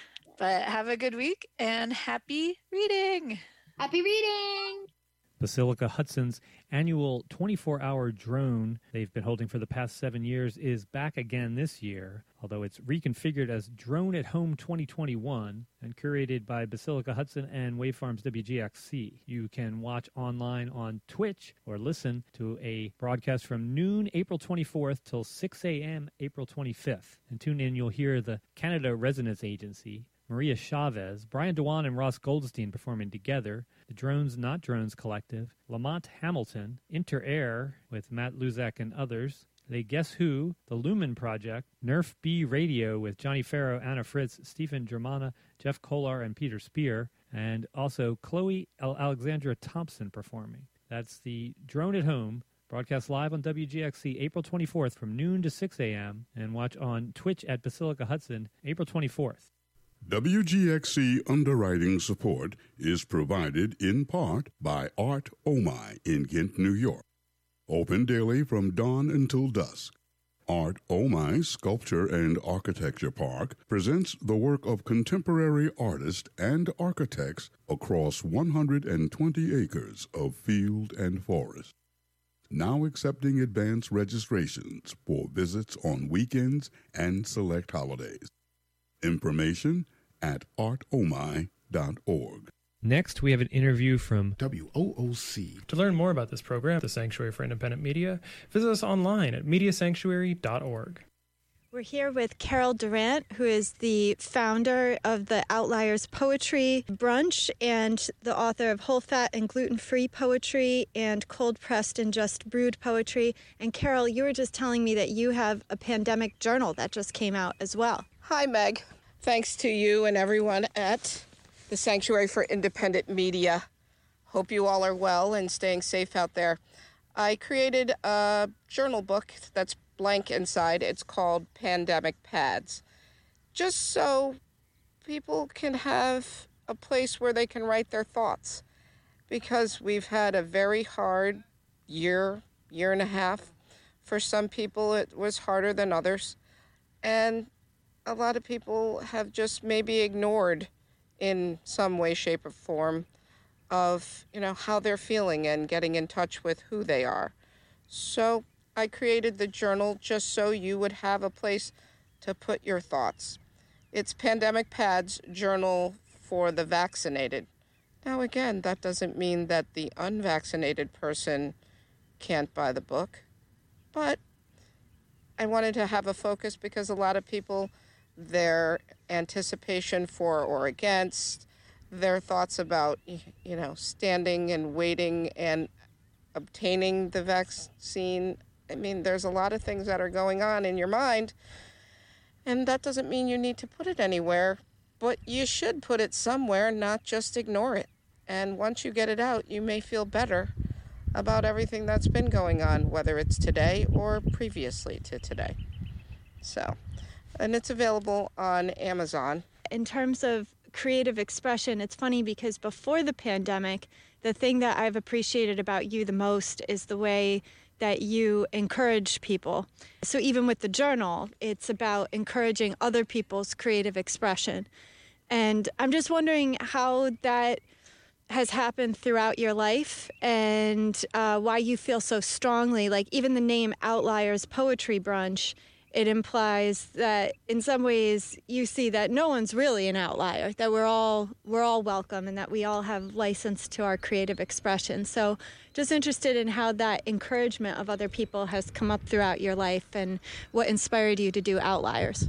Speaker 9: But have a good week and happy reading.
Speaker 10: Happy reading.
Speaker 5: Basilica Hudson's annual twenty-four hour drone they've been holding for the past seven years is back again this year, although it's reconfigured as Drone at Home twenty twenty-one and curated by Basilica Hudson and Wavefarms W G X C. You can watch online on Twitch or listen to a broadcast from noon April twenty-fourth till six a.m. April twenty-fifth. And tune in, you'll hear the Canada Resonance Agency, Maria Chavez, Brian Dewan and Ross Goldstein performing together, the Drones Not Drones Collective, Lamont Hamilton, Inter-Air with Matt Luzak and others, Les Guess Who, The Lumen Project, Nerf B Radio with Johnny Farrow, Anna Fritz, Stephen Germana, Jeff Kolar, and Peter Spear, and also Chloe L. Alexandra Thompson performing. That's the Drone at Home, broadcast live on W G X C April twenty-fourth from noon to six a.m. and watch on Twitch at Basilica Hudson April twenty-fourth.
Speaker 12: W G X C underwriting support is provided in part by Art Omai in Ghent, New York. Open daily from dawn until dusk. Art Omai Sculpture and Architecture Park presents the work of contemporary artists and architects across one hundred twenty acres of field and forest. Now accepting advance registrations for visits on weekends and select holidays. Information at art omai dot org.
Speaker 13: Next, we have an interview from
Speaker 14: W O O C.
Speaker 13: To learn more about this program, the Sanctuary for Independent Media, visit us online at media sanctuary dot org.
Speaker 15: We're here with Carol Durant, who is the founder of the Outliers Poetry Brunch and the author of Whole Fat and Gluten-Free Poetry and Cold Pressed and Just Brewed Poetry. And Carol, you were just telling me that you have a pandemic journal that just came out as well.
Speaker 16: Hi, Meg. Thanks to you and everyone at the Sanctuary for Independent Media. Hope you all are well and staying safe out there. I created a journal book that's blank inside. It's called Pandemic Pads. Just so people can have a place where they can write their thoughts. Because we've had a very hard year, year and a half. For some people, it was harder than others. And a lot of people have just maybe ignored in some way, shape, or form of, you know, how they're feeling and getting in touch with who they are. So I created the journal just so you would have a place to put your thoughts. It's Pandemic Pads Journal for the Vaccinated. Now, again, that doesn't mean that the unvaccinated person can't buy the book, but I wanted to have a focus because a lot of people, their anticipation for or against, their thoughts about, you know, standing and waiting and obtaining the vaccine. I mean, there's a lot of things that are going on in your mind, and that doesn't mean you need to put it anywhere, but you should put it somewhere, not just ignore it. And once you get it out, you may feel better about everything that's been going on, whether it's today or previously to today. So, and it's available on Amazon.
Speaker 15: In terms of creative expression, it's funny because before the pandemic, the thing that I've appreciated about you the most is the way that you encourage people. So even with the journal, it's about encouraging other people's creative expression. And I'm just wondering how that has happened throughout your life and uh, why you feel so strongly, like even the name Outliers Poetry Brunch, it implies that in some ways you see that no one's really an outlier, that we're all we're all welcome and that we all have license to our creative expression. So just interested in how that encouragement of other people has come up throughout your life and what inspired you to do Outliers.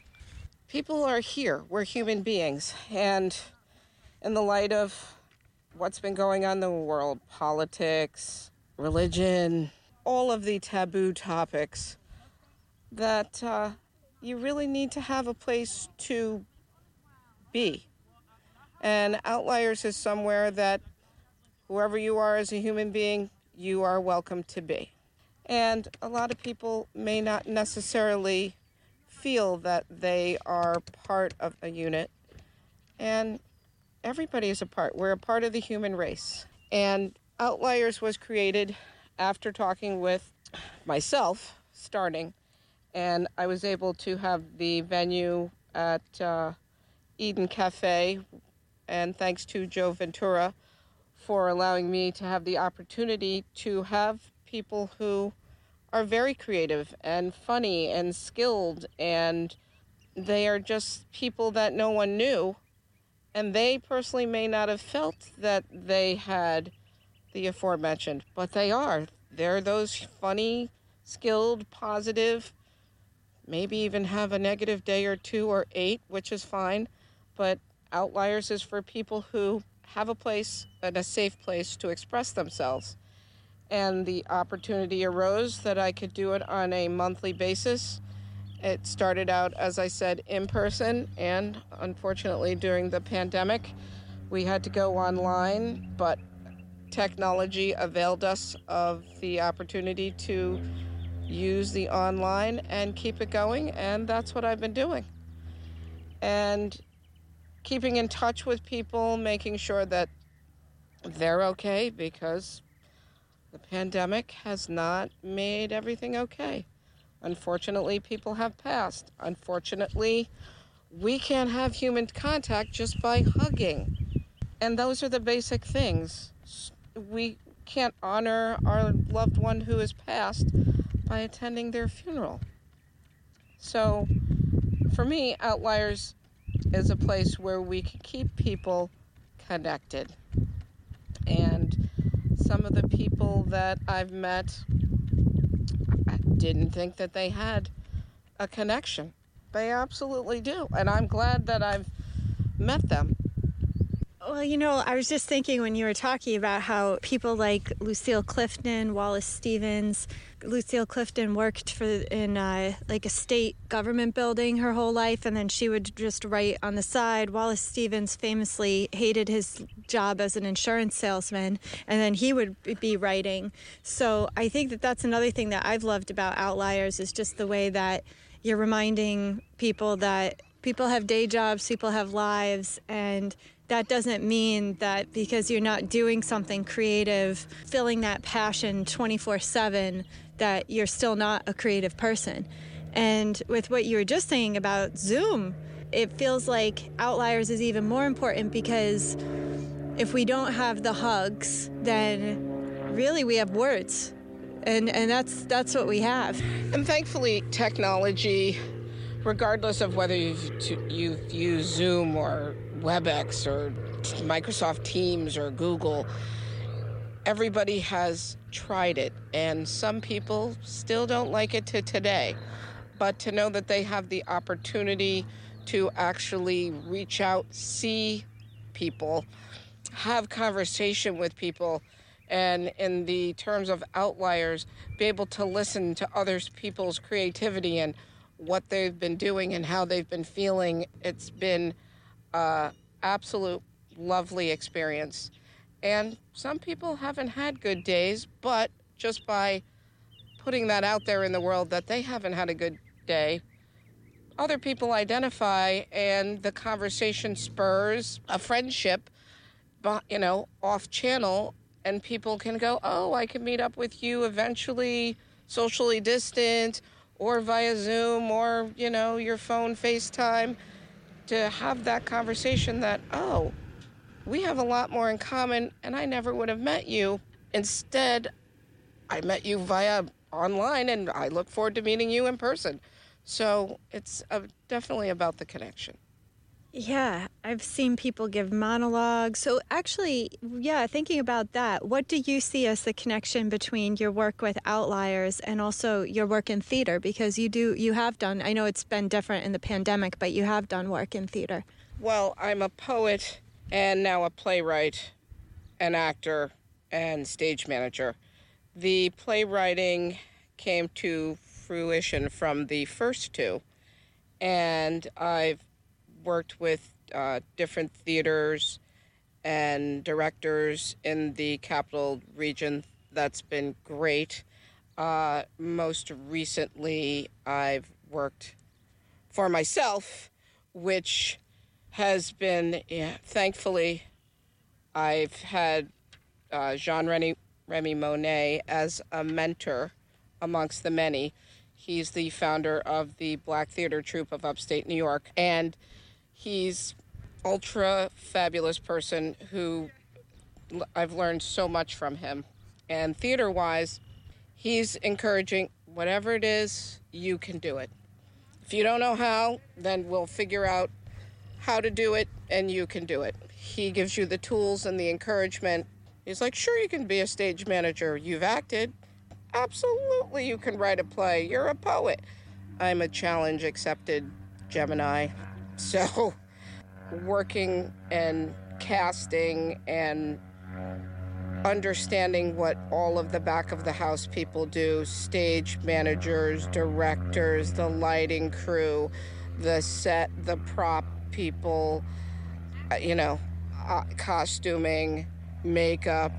Speaker 16: People are here. We're human beings. And in the light of what's been going on in the world, politics, religion, all of the taboo topics, that uh, you really need to have a place to be. And Outliers is somewhere that whoever you are as a human being, you are welcome to be. And a lot of people may not necessarily feel that they are part of a unit. And everybody is a part. We're a part of the human race. And Outliers was created after talking with myself, starting, and I was able to have the venue at uh, Eden Cafe, and thanks to Joe Ventura for allowing me to have the opportunity to have people who are very creative and funny and skilled, and they are just people that no one knew, and they personally may not have felt that they had the aforementioned, but they are. They're those funny, skilled, positive, maybe even have a negative day or two or eight, which is fine, but Outliers is for people who have a place and a safe place to express themselves. And the opportunity arose that I could do it on a monthly basis. It started out, as I said, in person, and unfortunately during the pandemic, we had to go online, but technology availed us of the opportunity to use the online and keep it going, and that's what I've been doing. And keeping in touch with people, making sure that they're okay, because the pandemic has not made everything okay. Unfortunately, people have passed. Unfortunately, we can't have human contact just by hugging. And those are the basic things. We can't honor our loved one who has passed by attending their funeral. So, for me, Outliers is a place where we can keep people connected. And some of the people that I've met, I didn't think that they had a connection. They absolutely do. And I'm glad that I've met them.
Speaker 15: Well, you know, I was just thinking when you were talking about how people like Lucille Clifton, Wallace Stevens, Lucille Clifton worked for in uh, like a state government building her whole life, and then she would just write on the side. Wallace Stevens famously hated his job as an insurance salesman, and then he would be writing. So I think that that's another thing that I've loved about Outliers is just the way that you're reminding people that people have day jobs, people have lives, and that doesn't mean that because you're not doing something creative, filling that passion twenty-four seven, that you're still not a creative person. And with what you were just saying about Zoom, it feels like Outliers is even more important, because if we don't have the hugs, then really we have words. And and that's that's what we have.
Speaker 16: And thankfully, technology, regardless of whether you've, you've used Zoom or WebEx or Microsoft Teams or Google, everybody has tried it, and some people still don't like it to today. But to know that they have the opportunity to actually reach out, see people, have conversation with people, and in the terms of Outliers, be able to listen to others people's creativity and what they've been doing and how they've been feeling. It's been uh, absolute lovely experience. And some people haven't had good days, but just by putting that out there in the world that they haven't had a good day, other people identify, and the conversation spurs a friendship, you know, off channel, and people can go, oh, I can meet up with you eventually, socially distant, or via Zoom, or, you know, your phone FaceTime, to have that conversation that, oh, we have a lot more in common, and I never would have met you. Instead, I met you via online, and I look forward to meeting you in person. So it's uh, definitely about the connection.
Speaker 15: Yeah, I've seen people give monologues. So actually, yeah, thinking about that, what do you see as the connection between your work with Outliers and also your work in theater? Because you do, you have done, I know it's been different in the pandemic, but you have done work in theater.
Speaker 16: Well, I'm a poet and now a playwright, an actor, and stage manager. The playwriting came to fruition from the first two, and I've worked with uh, different theaters and directors in the Capital Region. That's been great. Uh, most recently, I've worked for myself, which has been, yeah, thankfully, I've had uh, Jean Remy, Remy Monet as a mentor amongst the many. He's the founder of the Black Theater Troupe of upstate New York, and he's ultra fabulous person who I've learned so much from him. And theater-wise, he's encouraging whatever it is, you can do it. If you don't know how, then we'll figure out how to do it, and you can do it. He gives you the tools and the encouragement. He's like, sure, you can be a stage manager. You've acted. Absolutely, you can write a play. You're a poet. I'm a challenge-accepted Gemini. So working and casting and understanding what all of the back of the house people do, stage managers, directors, the lighting crew, the set, the prop people, you know, uh, costuming, makeup,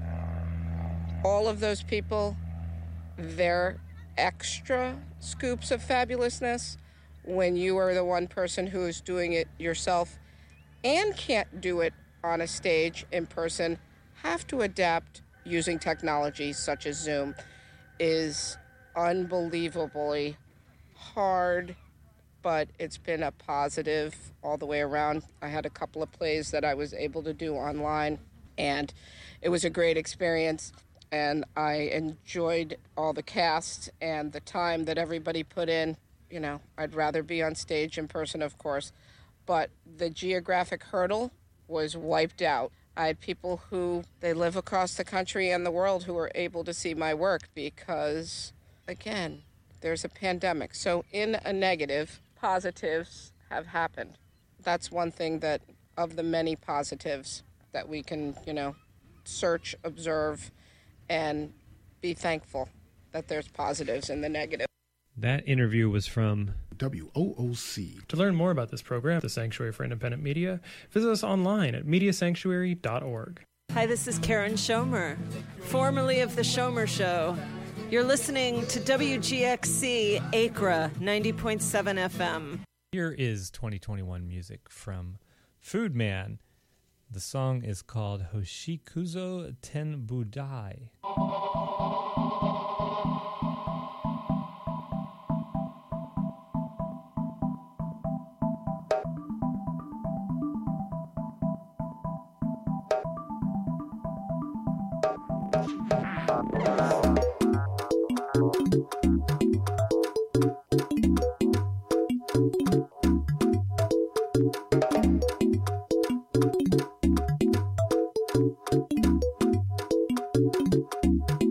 Speaker 16: all of those people, they're extra scoops of fabulousness when you are the one person who is doing it yourself and can't do it on a stage in person, have to adapt using technology such as Zoom is unbelievably hard, but it's been a positive all the way around. I had a couple of plays that I was able to do online, and it was a great experience, and I enjoyed all the cast and the time that everybody put in. You know, I'd rather be on stage in person, of course, but the geographic hurdle was wiped out. I had people who, they live across the country and the world who were able to see my work because, again, there's a pandemic. So in a negative, positives have happened. That's one thing that, of the many positives that we can, you know, search, observe, and be thankful that there's positives in the negative.
Speaker 5: That interview was from
Speaker 14: W O O C.
Speaker 13: To learn more about this program, the Sanctuary for Independent Media, visit us online at media sanctuary dot org.
Speaker 17: Hi, this is Karen Schomer, formerly of The Schomer Show. You're listening to W G X C Acra ninety point seven F M.
Speaker 5: Here is twenty twenty-one music from Food Man. The song is called Hoshikuzo Tenbudai.
Speaker 18: Thank you.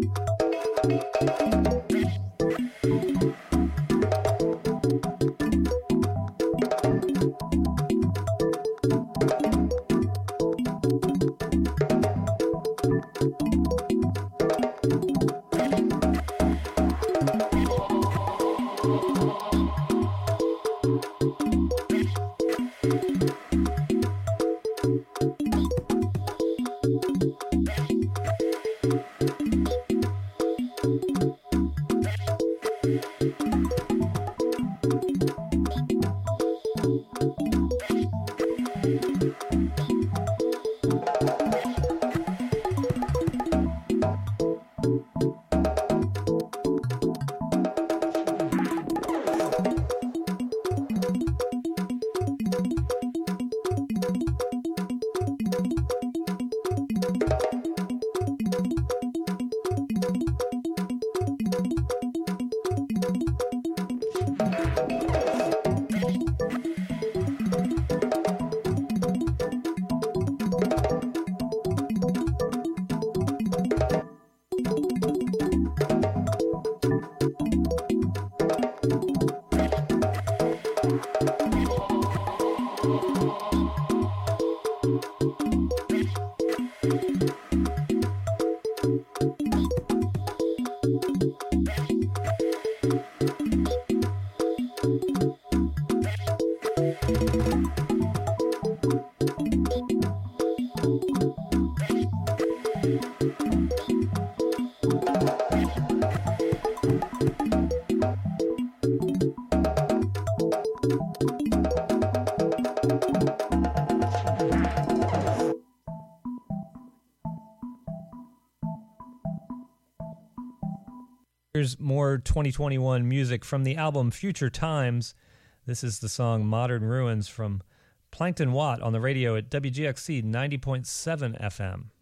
Speaker 5: Here's more twenty twenty-one music from the album Future Times. This is the song Modern Ruins from Plankton Watt on the radio at W G X C ninety point seven F M.